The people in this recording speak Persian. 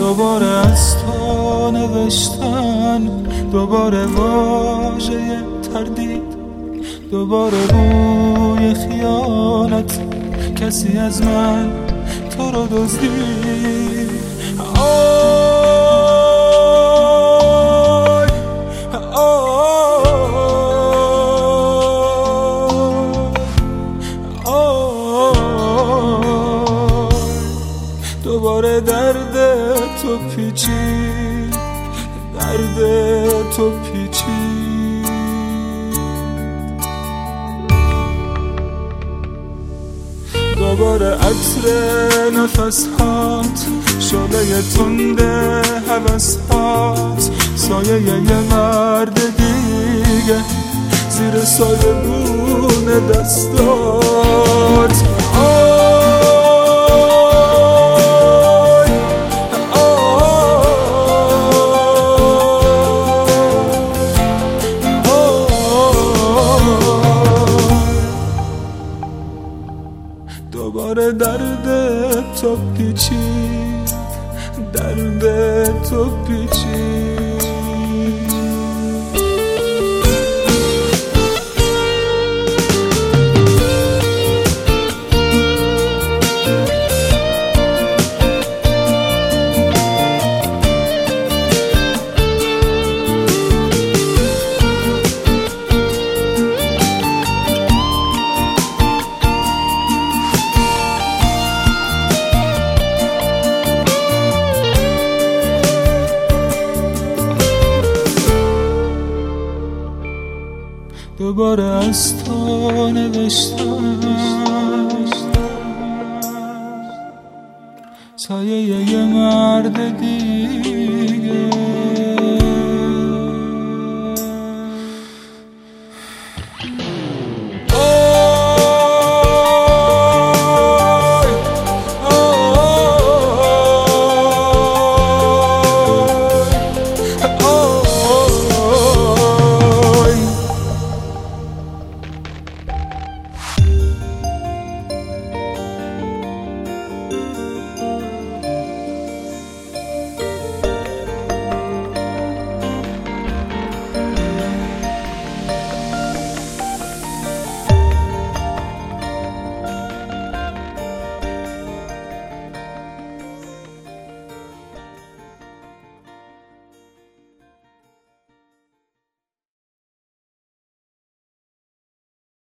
دوباره از تو نوشتن، دوباره واژه تردید، دوباره روی خیانت کسی از من تو رو دزدید. دوباره درد تو پیچید، درد تو پیچید. دوباره عطر نفس‌هات، شعله تند هوس‌هات، سایه یه مرد دیگه زیر سایه‌بون دستات. دوباره درد تو پیچید، درد تو پیچید. دوباره از تو نوشتم، سایه یه مرد دیگه